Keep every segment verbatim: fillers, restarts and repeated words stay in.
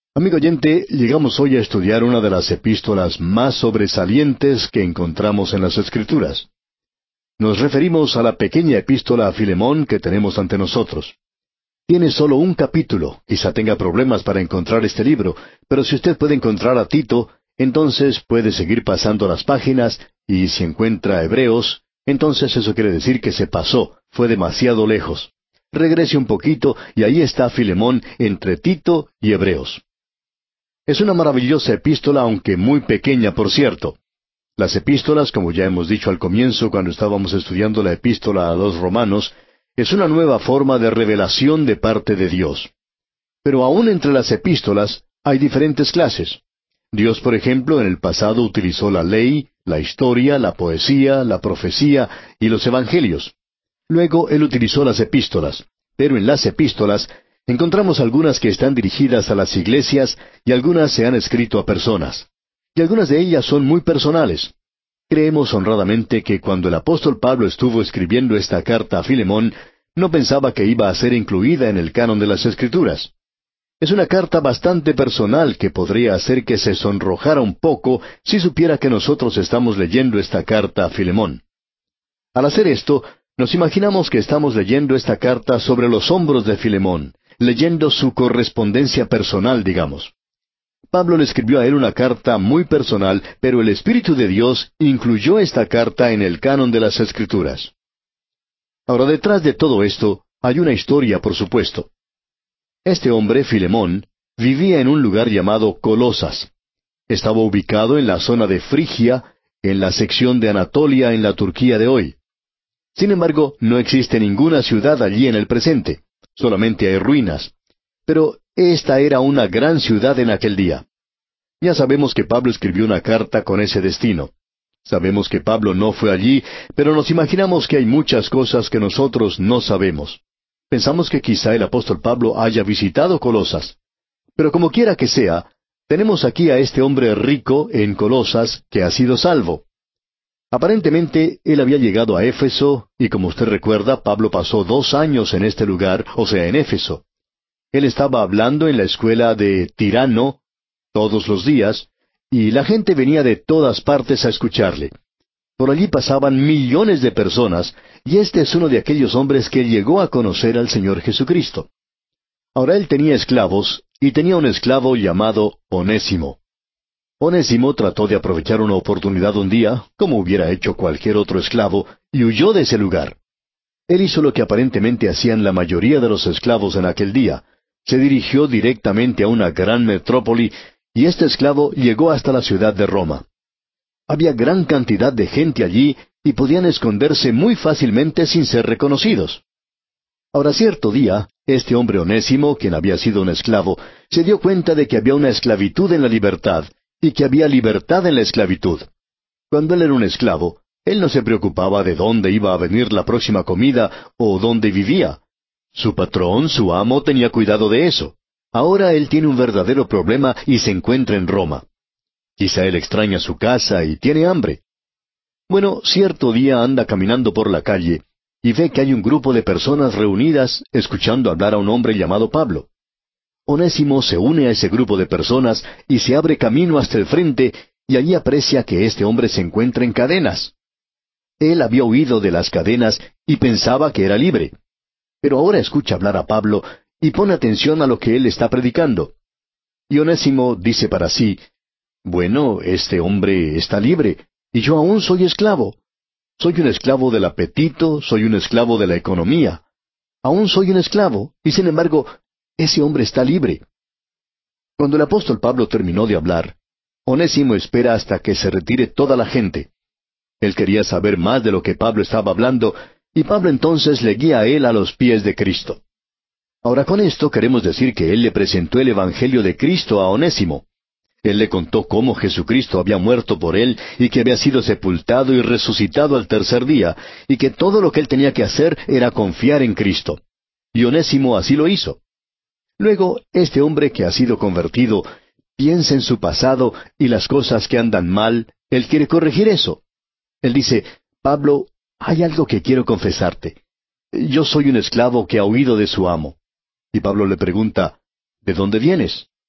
Amigo oyente, llegamos hoy a estudiar una de las epístolas más sobresalientes que encontramos en las Escrituras. Nos referimos a la pequeña epístola a Filemón que tenemos ante nosotros. Tiene solo un capítulo, quizá tenga problemas para encontrar este libro, pero si usted puede encontrar a Tito, entonces puede seguir pasando las páginas, y si encuentra Hebreos, entonces eso quiere decir que se pasó, fue demasiado lejos. Regrese un poquito, y ahí está Filemón entre Tito y Hebreos. Es una maravillosa epístola, aunque muy pequeña, por cierto. Las epístolas, como ya hemos dicho al comienzo cuando estábamos estudiando la epístola a los romanos, es una nueva forma de revelación de parte de Dios. Pero aún entre las epístolas hay diferentes clases. Dios, por ejemplo, en el pasado utilizó la ley, la historia, la poesía, la profecía y los evangelios. Luego Él utilizó las epístolas, pero en las epístolas encontramos algunas que están dirigidas a las iglesias y algunas se han escrito a personas. Y algunas de ellas son muy personales. Creemos honradamente que cuando el apóstol Pablo estuvo escribiendo esta carta a Filemón, no pensaba que iba a ser incluida en el canon de las Escrituras. Es una carta bastante personal que podría hacer que se sonrojara un poco si supiera que nosotros estamos leyendo esta carta a Filemón. Al hacer esto, nos imaginamos que estamos leyendo esta carta sobre los hombros de Filemón, leyendo su correspondencia personal, digamos. Pablo le escribió a él una carta muy personal, pero el Espíritu de Dios incluyó esta carta en el canon de las Escrituras. Ahora, detrás de todo esto, hay una historia, por supuesto. Este hombre, Filemón, vivía en un lugar llamado Colosas. Estaba ubicado en la zona de Frigia, en la sección de Anatolia en la Turquía de hoy. Sin embargo, no existe ninguna ciudad allí en el presente. Solamente hay ruinas. Pero esta era una gran ciudad en aquel día. Ya sabemos que Pablo escribió una carta con ese destino. Sabemos que Pablo no fue allí, pero nos imaginamos que hay muchas cosas que nosotros no sabemos. Pensamos que quizá el apóstol Pablo haya visitado Colosas. Pero como quiera que sea, tenemos aquí a este hombre rico en Colosas que ha sido salvo. Aparentemente, él había llegado a Éfeso, y como usted recuerda, Pablo pasó dos años en este lugar, o sea, en Éfeso. Él estaba hablando en la escuela de Tirano todos los días, y la gente venía de todas partes a escucharle. Por allí pasaban millones de personas, y este es uno de aquellos hombres que llegó a conocer al Señor Jesucristo. Ahora él tenía esclavos, y tenía un esclavo llamado Onésimo. Onésimo trató de aprovechar una oportunidad un día, como hubiera hecho cualquier otro esclavo, y huyó de ese lugar. Él hizo lo que aparentemente hacían la mayoría de los esclavos en aquel día. Se dirigió directamente a una gran metrópoli, y este esclavo llegó hasta la ciudad de Roma. Había gran cantidad de gente allí, y podían esconderse muy fácilmente sin ser reconocidos. Ahora, cierto día, este hombre Onésimo, quien había sido un esclavo, se dio cuenta de que había una esclavitud en la libertad, y que había libertad en la esclavitud. Cuando él era un esclavo, él no se preocupaba de dónde iba a venir la próxima comida o dónde vivía. Su patrón, su amo, tenía cuidado de eso. Ahora él tiene un verdadero problema y se encuentra en Roma. Quizá él extraña su casa y tiene hambre. Bueno, cierto día anda caminando por la calle y ve que hay un grupo de personas reunidas escuchando hablar a un hombre llamado Pablo. Onésimo se une a ese grupo de personas y se abre camino hasta el frente, y allí aprecia que este hombre se encuentra en cadenas. Él había huido de las cadenas y pensaba que era libre. Pero ahora escucha hablar a Pablo y pone atención a lo que él está predicando. Y Onésimo dice para sí, bueno, este hombre está libre, y yo aún soy esclavo. Soy un esclavo del apetito, soy un esclavo de la economía. Aún soy un esclavo, y sin embargo, ese hombre está libre. Cuando el apóstol Pablo terminó de hablar, Onésimo espera hasta que se retire toda la gente. Él quería saber más de lo que Pablo estaba hablando, y Pablo entonces le guía a él a los pies de Cristo. Ahora, con esto queremos decir que él le presentó el Evangelio de Cristo a Onésimo. Él le contó cómo Jesucristo había muerto por él y que había sido sepultado y resucitado al tercer día, y que todo lo que él tenía que hacer era confiar en Cristo. Y Onésimo así lo hizo. Luego, este hombre que ha sido convertido piensa en su pasado y las cosas que andan mal, él quiere corregir eso. Él dice, Pablo, hay algo que quiero confesarte. Yo soy un esclavo que ha huido de su amo. Y Pablo le pregunta, ¿de dónde vienes?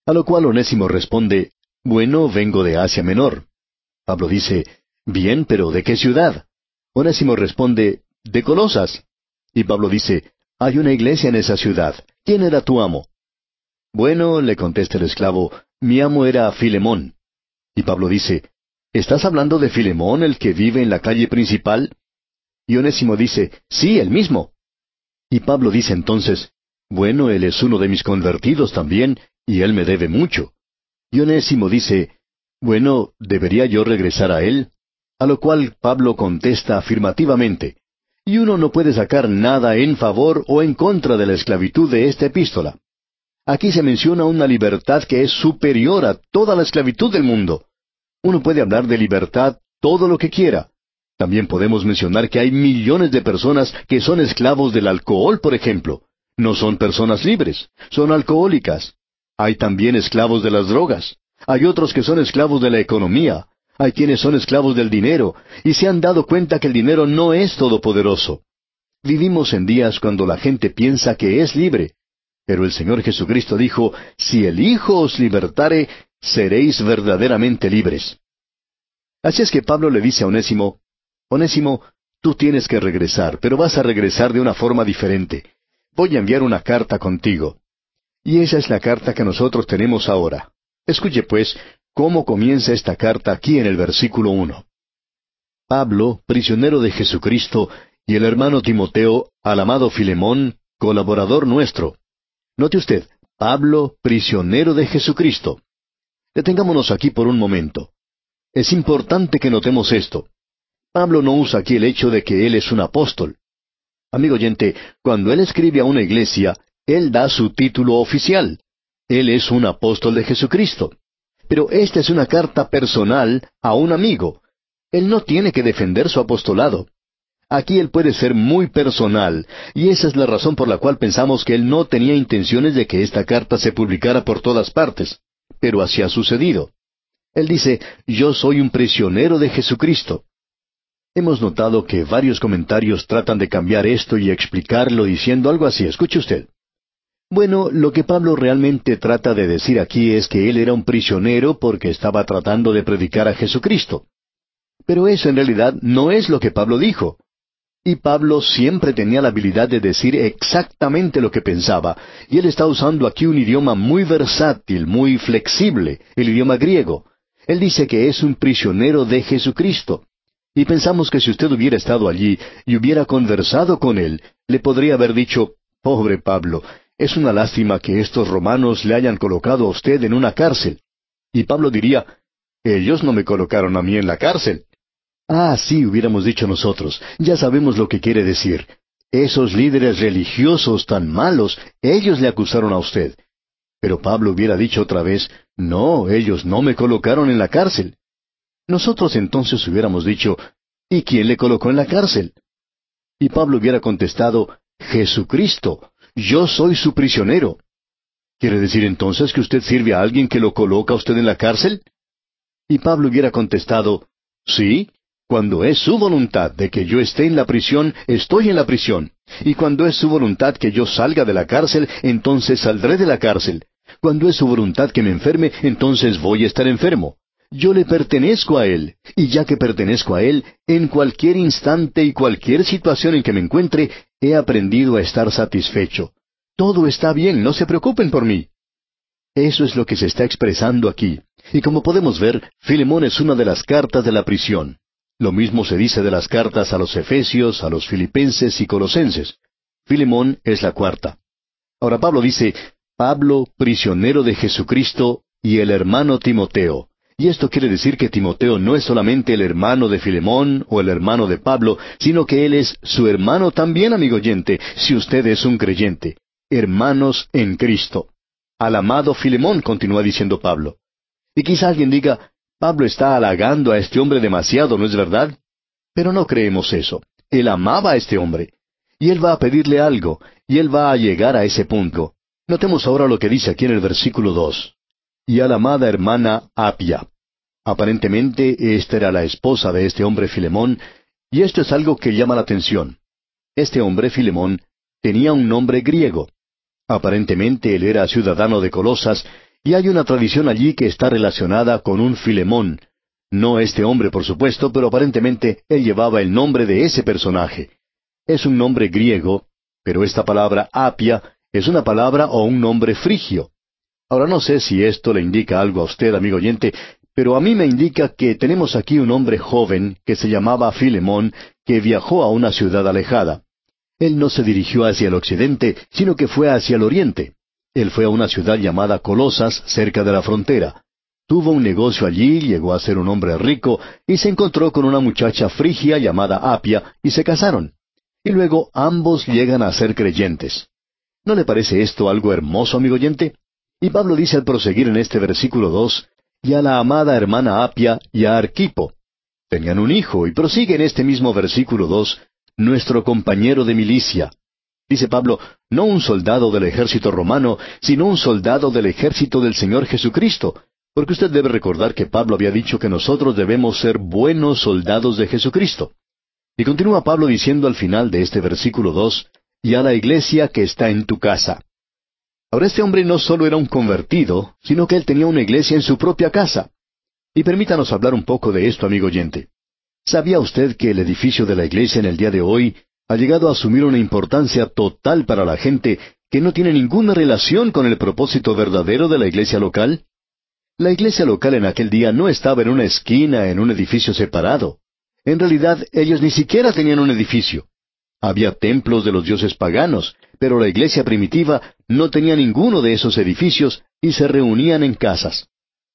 A lo cual Onésimo responde, bueno, vengo de Asia Menor. Pablo dice, bien, pero ¿de qué ciudad? Onésimo responde, de Colosas. Y Pablo dice, hay una iglesia en esa ciudad. ¿Quién era tu amo? Bueno, le contesta el esclavo, mi amo era Filemón. Y Pablo dice, ¿estás hablando de Filemón, el que vive en la calle principal? Y Onésimo dice, sí, el mismo. Y Pablo dice entonces, bueno, él es uno de mis convertidos también, y él me debe mucho. Y Onésimo dice, bueno, ¿debería yo regresar a él? A lo cual Pablo contesta afirmativamente, y uno no puede sacar nada en favor o en contra de la esclavitud de esta epístola. Aquí se menciona una libertad que es superior a toda la esclavitud del mundo. Uno puede hablar de libertad todo lo que quiera. También podemos mencionar que hay millones de personas que son esclavos del alcohol, por ejemplo. No son personas libres, son alcohólicas. Hay también esclavos de las drogas. Hay otros que son esclavos de la economía. Hay quienes son esclavos del dinero, y se han dado cuenta que el dinero no es todopoderoso. Vivimos en días cuando la gente piensa que es libre. Pero el Señor Jesucristo dijo, si el Hijo os libertare, seréis verdaderamente libres. Así es que Pablo le dice a Onésimo, Onésimo, tú tienes que regresar, pero vas a regresar de una forma diferente. Voy a enviar una carta contigo. Y esa es la carta que nosotros tenemos ahora. Escuche pues cómo comienza esta carta aquí en el versículo uno. Pablo, prisionero de Jesucristo, y el hermano Timoteo, al amado Filemón, colaborador nuestro. Note usted, Pablo, prisionero de Jesucristo. Detengámonos aquí por un momento. Es importante que notemos esto. Pablo no usa aquí el hecho de que él es un apóstol. Amigo oyente, cuando él escribe a una iglesia, él da su título oficial. Él es un apóstol de Jesucristo. Pero esta es una carta personal a un amigo. Él no tiene que defender su apostolado. Aquí él puede ser muy personal, y esa es la razón por la cual pensamos que él no tenía intenciones de que esta carta se publicara por todas partes. Pero así ha sucedido. Él dice, yo soy un prisionero de Jesucristo. Hemos notado que varios comentarios tratan de cambiar esto y explicarlo diciendo algo así. Escuche usted. Bueno, lo que Pablo realmente trata de decir aquí es que él era un prisionero porque estaba tratando de predicar a Jesucristo. Pero eso en realidad no es lo que Pablo dijo. Y Pablo siempre tenía la habilidad de decir exactamente lo que pensaba, y él está usando aquí un idioma muy versátil, muy flexible, el idioma griego. Él dice que es un prisionero de Jesucristo. Y pensamos que si usted hubiera estado allí y hubiera conversado con él, le podría haber dicho, pobre Pablo, es una lástima que estos romanos le hayan colocado a usted en una cárcel. Y Pablo diría, ellos no me colocaron a mí en la cárcel. Ah, sí, hubiéramos dicho nosotros, ya sabemos lo que quiere decir. Esos líderes religiosos tan malos, ellos le acusaron a usted. Pero Pablo hubiera dicho otra vez, no, ellos no me colocaron en la cárcel. Nosotros entonces hubiéramos dicho, ¿y quién le colocó en la cárcel? Y Pablo hubiera contestado, Jesucristo, yo soy su prisionero. ¿Quiere decir entonces que usted sirve a alguien que lo coloca a usted en la cárcel? Y Pablo hubiera contestado, sí, cuando es su voluntad de que yo esté en la prisión, estoy en la prisión. Y cuando es su voluntad que yo salga de la cárcel, entonces saldré de la cárcel. Cuando es su voluntad que me enferme, entonces voy a estar enfermo. Yo le pertenezco a Él, y ya que pertenezco a Él, en cualquier instante y cualquier situación en que me encuentre, he aprendido a estar satisfecho. Todo está bien, no se preocupen por mí. Eso es lo que se está expresando aquí. Y como podemos ver, Filemón es una de las cartas de la prisión. Lo mismo se dice de las cartas a los Efesios, a los Filipenses y Colosenses. Filemón es la cuarta. Ahora Pablo dice, Pablo, prisionero de Jesucristo, y el hermano Timoteo. Y esto quiere decir que Timoteo no es solamente el hermano de Filemón o el hermano de Pablo, sino que él es su hermano también, amigo oyente, si usted es un creyente. Hermanos en Cristo. Al amado Filemón, continúa diciendo Pablo. Y quizá alguien diga, Pablo está halagando a este hombre demasiado, ¿no es verdad? Pero no creemos eso. Él amaba a este hombre. Y él va a pedirle algo, y él va a llegar a ese punto. Notemos ahora lo que dice aquí en el versículo dos. Y a la amada hermana Apia. Aparentemente esta era la esposa de este hombre Filemón, y esto es algo que llama la atención. Este hombre Filemón tenía un nombre griego. Aparentemente él era ciudadano de Colosas, Y hay una tradición allí que está relacionada con un Filemón. No este hombre, por supuesto, pero aparentemente él llevaba el nombre de ese personaje. Es un nombre griego, pero esta palabra Apia es una palabra o un nombre frigio. Ahora no sé si esto le indica algo a usted, amigo oyente, pero a mí me indica que tenemos aquí un hombre joven que se llamaba Filemón, que viajó a una ciudad alejada. Él no se dirigió hacia el occidente, sino que fue hacia el oriente. Él fue a una ciudad llamada Colosas, cerca de la frontera. Tuvo un negocio allí, llegó a ser un hombre rico, y se encontró con una muchacha frigia llamada Apia, y se casaron. Y luego ambos llegan a ser creyentes. ¿No le parece esto algo hermoso, amigo oyente? Y Pablo dice al proseguir en este versículo dos, y a la amada hermana Apia y a Arquipo. Tenían un hijo, y prosigue en este mismo versículo dos, nuestro compañero de milicia. Dice Pablo, no un soldado del ejército romano, sino un soldado del ejército del Señor Jesucristo, porque usted debe recordar que Pablo había dicho que nosotros debemos ser buenos soldados de Jesucristo. Y continúa Pablo diciendo al final de este versículo dos, y a la iglesia que está en tu casa. Ahora este hombre no solo era un convertido, sino que él tenía una iglesia en su propia casa. Y permítanos hablar un poco de esto, amigo oyente. ¿Sabía usted que el edificio de la iglesia en el día de hoy ha llegado a asumir una importancia total para la gente que no tiene ninguna relación con el propósito verdadero de la iglesia local? La iglesia local en aquel día no estaba en una esquina, en un edificio separado. En realidad, ellos ni siquiera tenían un edificio. Había templos de los dioses paganos, pero la iglesia primitiva no tenía ninguno de esos edificios y se reunían en casas.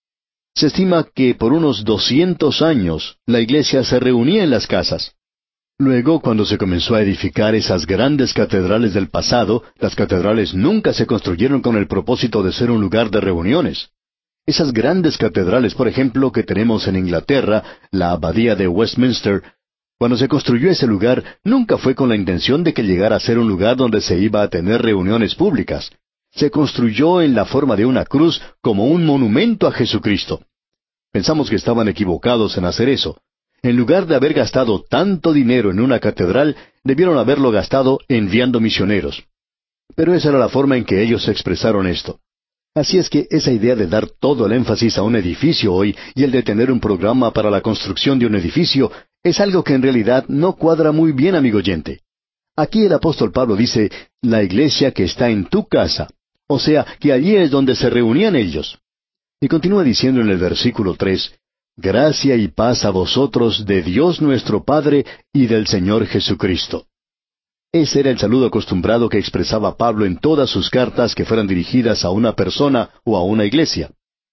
Se estima que por unos doscientos años la iglesia se reunía en las casas. Luego, cuando se comenzó a edificar esas grandes catedrales del pasado, las catedrales nunca se construyeron con el propósito de ser un lugar de reuniones. Esas grandes catedrales, por ejemplo, que tenemos en Inglaterra, la Abadía de Westminster, cuando se construyó ese lugar, nunca fue con la intención de que llegara a ser un lugar donde se iba a tener reuniones públicas. Se construyó en la forma de una cruz como un monumento a Jesucristo. Pensamos que estaban equivocados en hacer eso. En lugar de haber gastado tanto dinero en una catedral, debieron haberlo gastado enviando misioneros. Pero esa era la forma en que ellos expresaron esto. Así es que esa idea de dar todo el énfasis a un edificio hoy y el de tener un programa para la construcción de un edificio es algo que en realidad no cuadra muy bien, amigo oyente. Aquí el apóstol Pablo dice, la iglesia que está en tu casa. O sea, que allí es donde se reunían ellos. Y continúa diciendo en el versículo tres, gracia y paz a vosotros de Dios nuestro Padre y del Señor Jesucristo. Ese era el saludo acostumbrado que expresaba Pablo en todas sus cartas que fueran dirigidas a una persona o a una iglesia.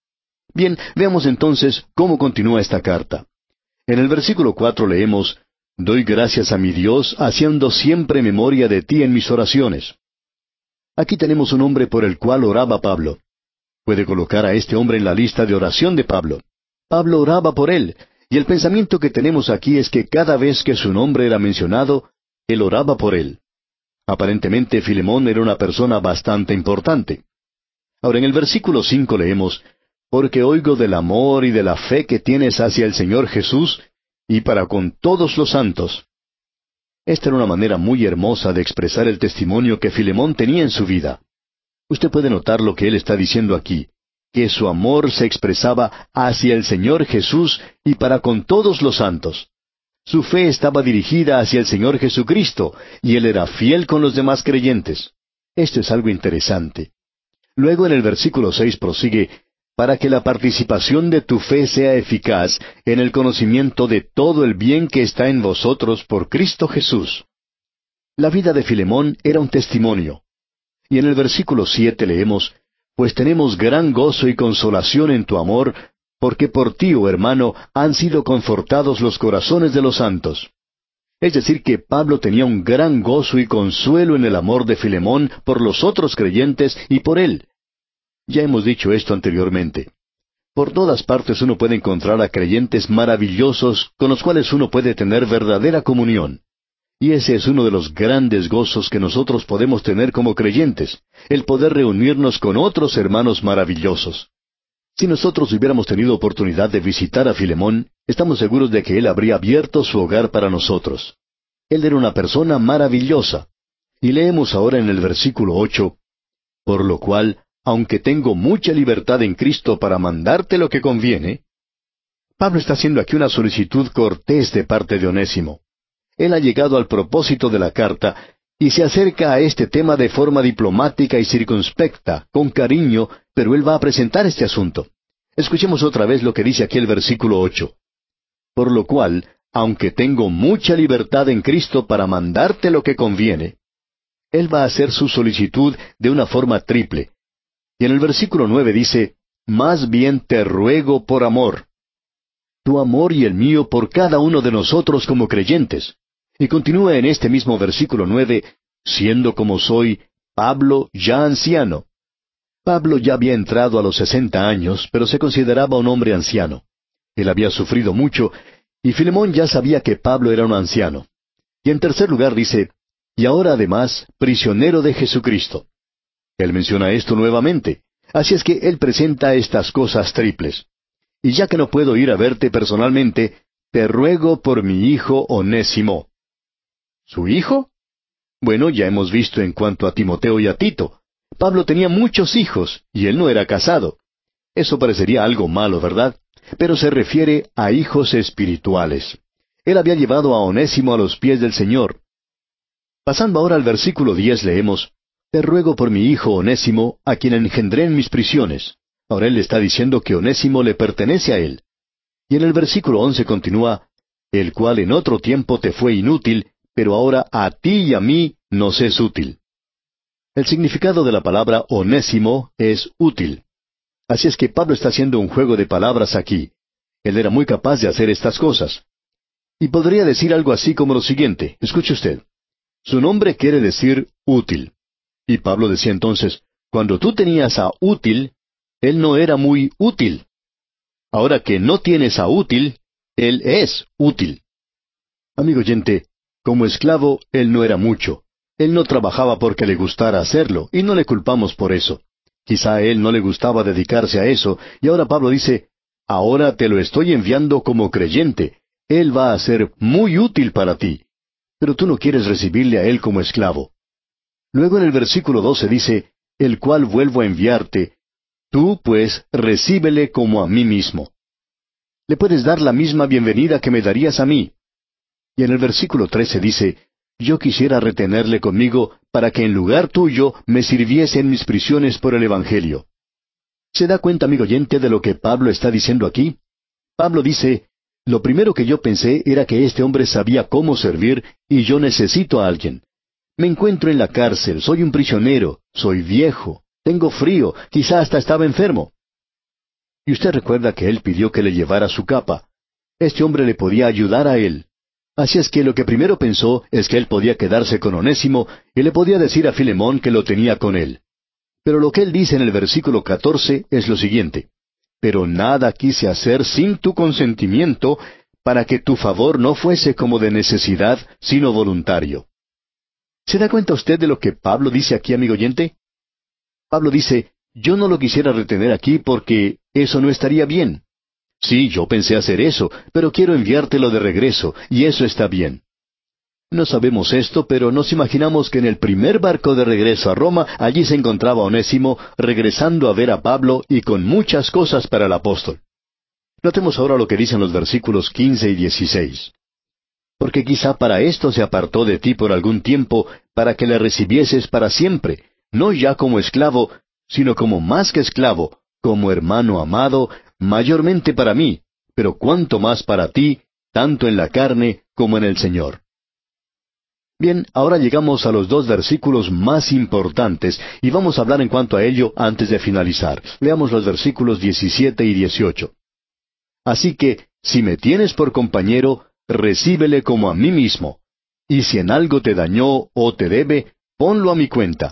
Bien, veamos entonces cómo continúa esta carta. En el versículo cuatro leemos, doy gracias a mi Dios, haciendo siempre memoria de ti en mis oraciones. Aquí tenemos un hombre por el cual oraba Pablo. Puede colocar a este hombre en la lista de oración de Pablo. Pablo oraba por él, y el pensamiento que tenemos aquí es que cada vez que su nombre era mencionado, él oraba por él. Aparentemente Filemón era una persona bastante importante. Ahora en el versículo cinco leemos, porque oigo del amor y de la fe que tienes hacia el Señor Jesús, y para con todos los santos. Esta era una manera muy hermosa de expresar el testimonio que Filemón tenía en su vida. Usted puede notar lo que él está diciendo aquí, que su amor se expresaba hacia el Señor Jesús y para con todos los santos. Su fe estaba dirigida hacia el Señor Jesucristo, y él era fiel con los demás creyentes. Esto es algo interesante. Luego en el versículo seis prosigue, para que la participación de tu fe sea eficaz en el conocimiento de todo el bien que está en vosotros por Cristo Jesús. La vida de Filemón era un testimonio. Y en el versículo siete leemos, pues tenemos gran gozo y consolación en tu amor, porque por ti, oh hermano, han sido confortados los corazones de los santos. Es decir, que Pablo tenía un gran gozo y consuelo en el amor de Filemón por los otros creyentes y por él. Ya hemos dicho esto anteriormente. Por todas partes uno puede encontrar a creyentes maravillosos con los cuales uno puede tener verdadera comunión. Y ese es uno de los grandes gozos que nosotros podemos tener como creyentes, el poder reunirnos con otros hermanos maravillosos. Si nosotros hubiéramos tenido oportunidad de visitar a Filemón, estamos seguros de que él habría abierto su hogar para nosotros. Él era una persona maravillosa. Y leemos ahora en el versículo ocho, por lo cual, aunque tengo mucha libertad en Cristo para mandarte lo que conviene. Pablo está haciendo aquí una solicitud cortés de parte de Onésimo. Él ha llegado al propósito de la carta y se acerca a este tema de forma diplomática y circunspecta, con cariño, pero él va a presentar este asunto. Escuchemos otra vez lo que dice aquí el versículo ocho. Por lo cual, aunque tengo mucha libertad en Cristo para mandarte lo que conviene, él va a hacer su solicitud de una forma triple. Y en el versículo nueve dice, más bien te ruego por amor. Tu amor y el mío por cada uno de nosotros como creyentes. Y continúa en este mismo versículo nueve, siendo como soy, Pablo ya anciano. Pablo ya había entrado a los sesenta años, pero se consideraba un hombre anciano. Él había sufrido mucho, y Filemón ya sabía que Pablo era un anciano. Y en tercer lugar dice, y ahora además, prisionero de Jesucristo. Él menciona esto nuevamente, así es que él presenta estas cosas triples. Y ya que no puedo ir a verte personalmente, te ruego por mi hijo Onésimo. ¿Su hijo? Bueno, ya hemos visto en cuanto a Timoteo y a Tito. Pablo tenía muchos hijos, y él no era casado. Eso parecería algo malo, ¿verdad? Pero se refiere a hijos espirituales. Él había llevado a Onésimo a los pies del Señor. Pasando ahora al versículo diez leemos, Te ruego por mi hijo Onésimo, a quien engendré en mis prisiones. Ahora él le está diciendo que Onésimo le pertenece a él. Y en el versículo once continúa, El cual en otro tiempo te fue inútil, pero ahora a ti y a mí nos es útil. El significado de la palabra onésimo es útil. Así es que Pablo está haciendo un juego de palabras aquí. Él era muy capaz de hacer estas cosas. Y podría decir algo así como lo siguiente, escuche usted. Su nombre quiere decir útil. Y Pablo decía entonces, cuando tú tenías a útil, él no era muy útil. Ahora que no tienes a útil, él es útil. Amigo oyente, como esclavo, él no era mucho. Él no trabajaba porque le gustara hacerlo, y no le culpamos por eso. Quizá a él no le gustaba dedicarse a eso, y ahora Pablo dice, ahora te lo estoy enviando como creyente. Él va a ser muy útil para ti. Pero tú no quieres recibirle a él como esclavo. Luego en el versículo doce dice, el cual vuelvo a enviarte. Tú, pues, recíbele como a mí mismo. Le puedes dar la misma bienvenida que me darías a mí. Y en el versículo trece dice, yo quisiera retenerle conmigo para que en lugar tuyo me sirviese en mis prisiones por el Evangelio. ¿Se da cuenta, amigo oyente, de lo que Pablo está diciendo aquí? Pablo dice, lo primero que yo pensé era que este hombre sabía cómo servir y yo necesito a alguien. Me encuentro en la cárcel, soy un prisionero, soy viejo, tengo frío, quizá hasta estaba enfermo. Y usted recuerda que él pidió que le llevara su capa. Este hombre le podía ayudar a él. Así es que lo que primero pensó es que él podía quedarse con Onésimo y le podía decir a Filemón que lo tenía con él. Pero lo que él dice en el versículo catorce es lo siguiente, pero nada quise hacer sin tu consentimiento, para que tu favor no fuese como de necesidad, sino voluntario. ¿Se da cuenta usted de lo que Pablo dice aquí, amigo oyente? Pablo dice, yo no lo quisiera retener aquí porque eso no estaría bien. Sí, yo pensé hacer eso, pero quiero enviártelo de regreso, y eso está bien. No sabemos esto, pero nos imaginamos que en el primer barco de regreso a Roma, allí se encontraba Onésimo, regresando a ver a Pablo y con muchas cosas para el apóstol. Notemos ahora lo que dicen los versículos quince y dieciséis. Porque quizá para esto se apartó de ti por algún tiempo, para que le recibieses para siempre, no ya como esclavo, sino como más que esclavo, como hermano amado, mayormente para mí, pero cuanto más para ti, tanto en la carne como en el Señor. Bien, ahora llegamos a los dos versículos más importantes, y vamos a hablar en cuanto a ello antes de finalizar. Leamos los versículos diecisiete y dieciocho. Así que, si me tienes por compañero, recíbele como a mí mismo, y si en algo te dañó o te debe, ponlo a mi cuenta.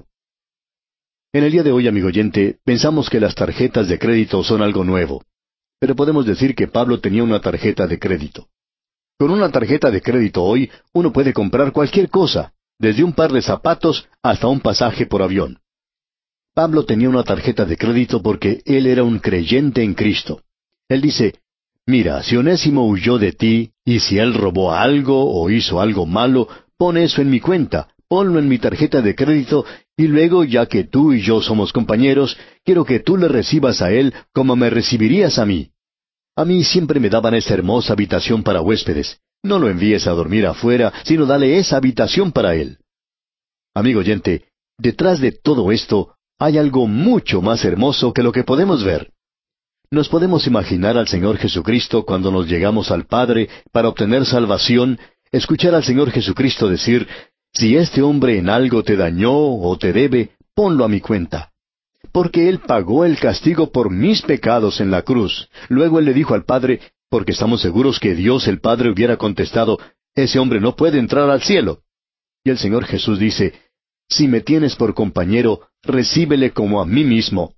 En el día de hoy, amigo oyente, pensamos que las tarjetas de crédito son algo nuevo. Pero podemos decir que Pablo tenía una tarjeta de crédito. Con una tarjeta de crédito hoy, uno puede comprar cualquier cosa, desde un par de zapatos hasta un pasaje por avión. Pablo tenía una tarjeta de crédito porque él era un creyente en Cristo. Él dice, mira, si Onésimo huyó de ti, y si él robó algo o hizo algo malo, pon eso en mi cuenta, ponlo en mi tarjeta de crédito, y luego, ya que tú y yo somos compañeros, quiero que tú le recibas a él como me recibirías a mí. A mí siempre me daban esa hermosa habitación para huéspedes. No lo envíes a dormir afuera, sino dale esa habitación para él. Amigo oyente, detrás de todo esto hay algo mucho más hermoso que lo que podemos ver. Nos podemos imaginar al Señor Jesucristo cuando nos llegamos al Padre para obtener salvación, escuchar al Señor Jesucristo decir, si este hombre en algo te dañó o te debe, ponlo a mi cuenta. Porque Él pagó el castigo por mis pecados en la cruz. Luego Él le dijo al Padre, porque estamos seguros que Dios el Padre hubiera contestado, ese hombre no puede entrar al cielo. Y el Señor Jesús dice, si me tienes por compañero, recíbele como a mí mismo.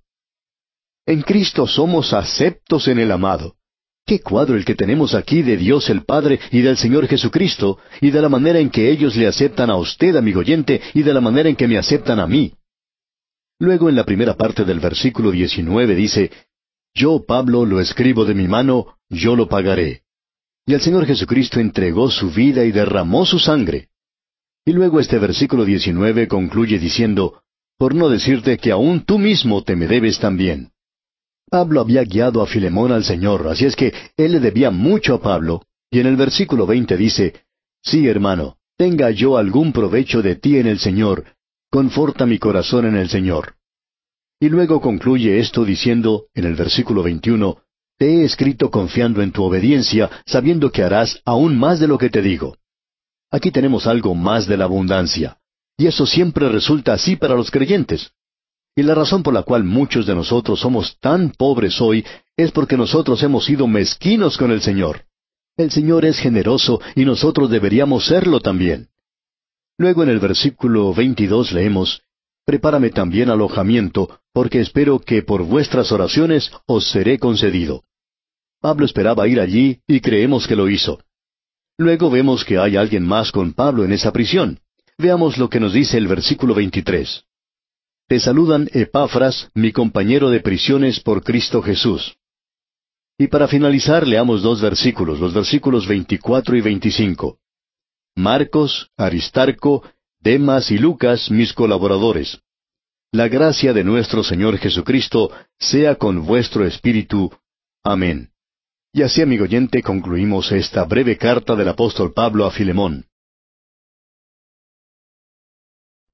En Cristo somos aceptos en el amado. ¡Qué cuadro el que tenemos aquí de Dios el Padre y del Señor Jesucristo, y de la manera en que ellos le aceptan a usted, amigo oyente, y de la manera en que me aceptan a mí! Luego en la primera parte del versículo diecinueve dice, yo, Pablo, lo escribo de mi mano, yo lo pagaré. Y el Señor Jesucristo entregó su vida y derramó su sangre. Y luego este versículo diecinueve concluye diciendo, por no decirte que aún tú mismo te me debes también. Pablo había guiado a Filemón al Señor, así es que él le debía mucho a Pablo, y en el versículo veinte dice, sí, hermano, tenga yo algún provecho de ti en el Señor, conforta mi corazón en el Señor. Y luego concluye esto diciendo, en el versículo veintiuno, te he escrito confiando en tu obediencia, sabiendo que harás aún más de lo que te digo. Aquí tenemos algo más de la abundancia, y eso siempre resulta así para los creyentes. Y la razón por la cual muchos de nosotros somos tan pobres hoy es porque nosotros hemos sido mezquinos con el Señor. El Señor es generoso y nosotros deberíamos serlo también. Luego en el versículo veintidós leemos, prepárame también alojamiento, porque espero que por vuestras oraciones os seré concedido. Pablo esperaba ir allí y creemos que lo hizo. Luego vemos que hay alguien más con Pablo en esa prisión. Veamos lo que nos dice el versículo veintitrés. Te saludan Epafras, mi compañero de prisiones por Cristo Jesús. Y para finalizar leamos dos versículos, los versículos veinticuatro y veinticinco. Marcos, Aristarco, Demas y Lucas, mis colaboradores. La gracia de nuestro Señor Jesucristo sea con vuestro espíritu. Amén. Y así, amigo oyente, concluimos esta breve carta del apóstol Pablo a Filemón.